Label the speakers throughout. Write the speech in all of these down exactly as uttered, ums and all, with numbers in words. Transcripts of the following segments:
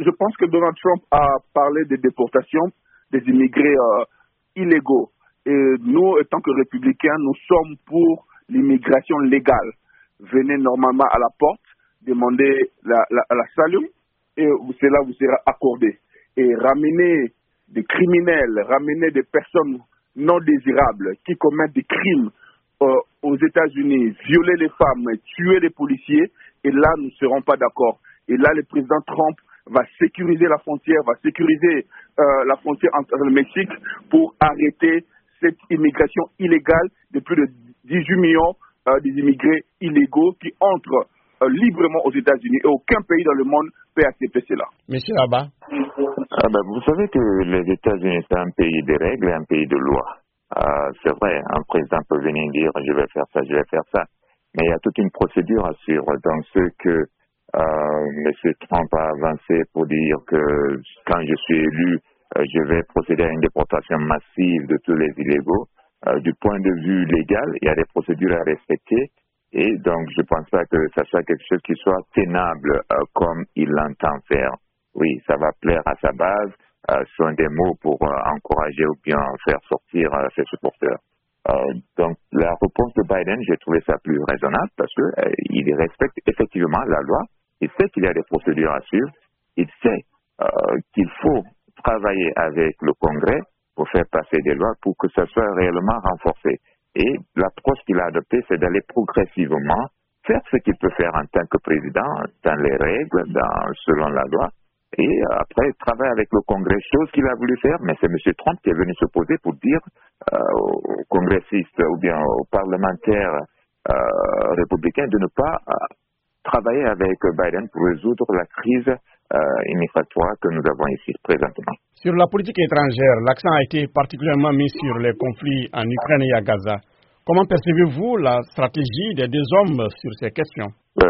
Speaker 1: je pense que Donald Trump a parlé des déportations des immigrés euh, illégaux. Et nous, en tant que républicains, nous sommes pour l'immigration légale. Venez normalement à la porte, demandez la, la, la salut, et cela vous sera accordé. Et ramener des criminels, ramener des personnes non désirables qui commettent des crimes euh, aux États-Unis, violer les femmes, tuer les policiers, et là, nous ne serons pas d'accord. Et là, le président Trump va sécuriser la frontière, va sécuriser euh, la frontière entre le Mexique pour arrêter cette immigration illégale de plus de dix-huit millions euh, des immigrés illégaux qui entrent euh, librement aux États-Unis. Et aucun pays dans le monde peut accepter cela.
Speaker 2: Monsieur Abba.
Speaker 3: Ah ben, vous savez que les États-Unis, c'est un pays de règles et un pays de lois. Euh, c'est vrai, un président peut venir dire je vais faire ça, je vais faire ça. Mais il y a toute une procédure à suivre. Donc, ce que euh, M. Trump a avancé pour dire que quand je suis élu, euh, je vais procéder à une déportation massive de tous les illégaux. Euh, du point de vue légal, il y a des procédures à respecter. Et donc, je ne pense pas que ça soit quelque chose qui soit tenable euh, comme il l'entend faire. Oui, ça va plaire à sa base. Euh, ce sont des mots pour euh, encourager ou bien faire sortir euh, ses supporters. Euh, donc, la réponse de Biden, j'ai trouvé ça plus raisonnable parce que euh, il respecte effectivement la loi. Il sait qu'il y a des procédures à suivre. Il sait euh, qu'il faut travailler avec le Congrès pour faire passer des lois pour que ça soit réellement renforcé. Et l'approche qu'il a adoptée, c'est d'aller progressivement faire ce qu'il peut faire en tant que président, dans les règles, dans, selon la loi, et après travailler avec le Congrès, chose qu'il a voulu faire, mais c'est M. Trump qui est venu s'opposer pour dire euh, aux congressistes ou bien aux parlementaires euh, républicains de ne pas euh, travailler avec Biden pour résoudre la crise euh, immigratoire que nous avons ici présentement.
Speaker 2: Sur la politique étrangère, l'accent a été particulièrement mis sur les conflits en Ukraine et à Gaza. Comment percevez-vous la stratégie des deux hommes sur ces questions?
Speaker 3: euh,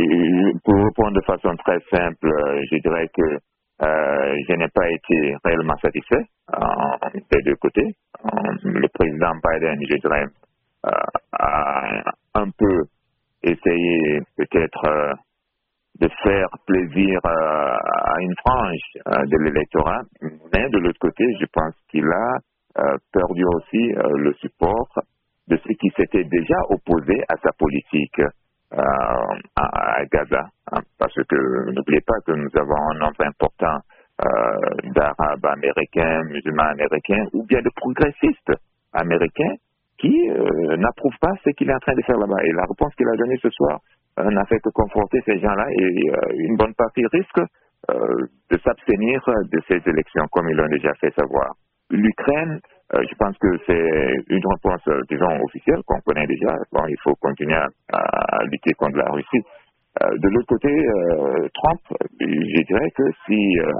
Speaker 3: et Pour répondre de façon très simple, je dirais que euh, je n'ai pas été réellement satisfait euh, des deux côtés. Euh, le président Biden, je dirais, euh, a un peu essayé peut-être euh, de faire plaisir euh, à une frange euh, de l'électorat, mais de l'autre côté, je pense qu'il a euh, perdu aussi euh, le support de ceux qui s'étaient déjà opposés à sa politique euh, à, à Gaza. Hein, parce que n'oubliez pas que nous avons un nombre important euh, d'Arabes américains, musulmans américains, ou bien de progressistes américains qui euh, n'approuvent pas ce qu'il est en train de faire là-bas. Et la réponse qu'il a donnée ce soir euh, n'a fait que conforter ces gens-là, et euh, une bonne partie risque euh, de s'abstenir de ces élections, comme ils l'ont déjà fait savoir. L'Ukraine, euh, je pense que c'est une réponse, euh, disons, officielle qu'on connaît déjà. Bon, il faut continuer à, à lutter contre la Russie. Euh, de l'autre côté, euh, Trump, je dirais que si euh,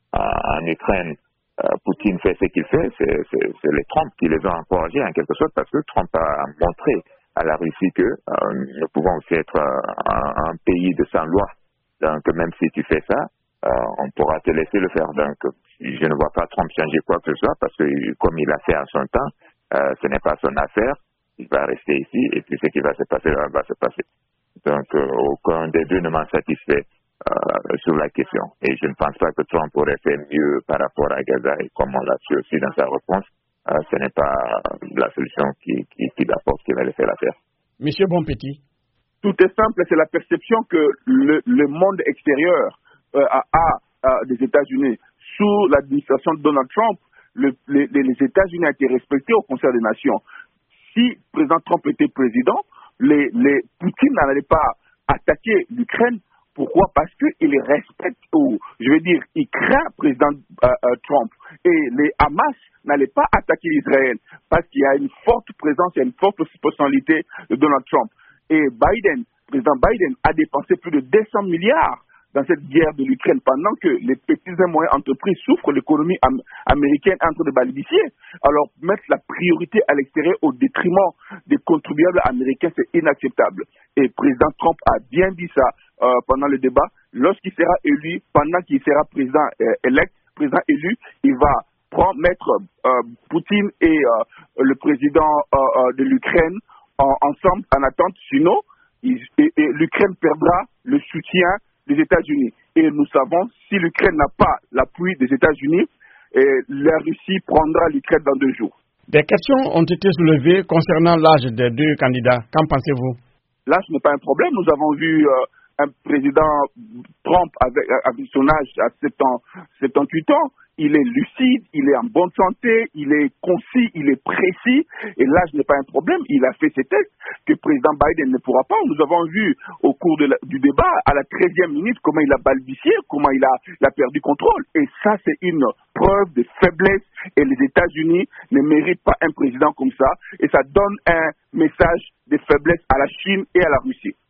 Speaker 3: en Ukraine, euh, Poutine fait ce qu'il fait, c'est, c'est, c'est les Trump qui les ont encouragés en quelque sorte, parce que Trump a montré à la Russie que euh, nous pouvons aussi être euh, un, un pays de sans loi. Donc, même si tu fais ça, Euh, on pourra te laisser le faire. Donc, je ne vois pas Trump changer quoi que ce soit parce que, comme il a fait en son temps, euh, ce n'est pas son affaire. Il va rester ici et puis ce qui va se passer va, va se passer. Donc, euh, aucun des deux ne m'a satisfait euh, sur la question. Et je ne pense pas que Trump aurait fait mieux par rapport à Gaza. Et comme on l'a su aussi dans sa réponse, euh, ce n'est pas la solution qui, qui, qui apporte qui va le faire l'affaire.
Speaker 2: Monsieur Bonpetit.
Speaker 1: Tout est simple, c'est la perception que le, le monde extérieur Euh, à, à, à des États-Unis. Sous l'administration de Donald Trump, le, les, les États-Unis ont été respectés au Conseil des Nations. Si le président Trump était président, les, les Poutine n'allait pas attaquer l'Ukraine. Pourquoi? Parce qu'il respecte, ou je veux dire, il craint le président euh, euh, Trump. Et les Hamas n'allaient pas attaquer Israël parce qu'il y a une forte présence, il y a une forte personnalité de Donald Trump. Et Biden, le président Biden a dépensé plus de deux cents milliards dans cette guerre de l'Ukraine, pendant que les petites et moyennes entreprises souffrent, l'économie am- américaine est en train de balbutier. Alors, mettre la priorité à l'extérieur au détriment des contribuables américains, c'est inacceptable. Et le président Trump a bien dit ça euh, pendant le débat. Lorsqu'il sera élu, pendant qu'il sera président euh, élect, président élu, il va prendre, mettre euh, Poutine et euh, le président euh, euh, de l'Ukraine en, ensemble en attente. Sinon, il, et, et l'Ukraine perdra le soutien des États-Unis. Et nous savons, si l'Ukraine n'a pas l'appui des États-Unis, la Russie prendra l'Ukraine dans deux jours.
Speaker 2: Des questions ont été soulevées concernant l'âge des deux candidats. Qu'en pensez-vous?
Speaker 1: L'âge n'est pas un problème. Nous avons vu euh, un président Trump avec, avec son âge à soixante-dix-huit ans. Il est lucide, il est en bonne santé, il est concis, il est précis. Et l'âge n'est pas un problème. Il a fait ses tests que le président Biden ne pourra pas. Nous avons vu au cours de la, du débat, à la treizième minute, comment il a balbutié, comment il a, il a perdu contrôle. Et ça, c'est une preuve de faiblesse. Et les États-Unis ne méritent pas un président comme ça. Et ça donne un message de faiblesse à la Chine et à la Russie.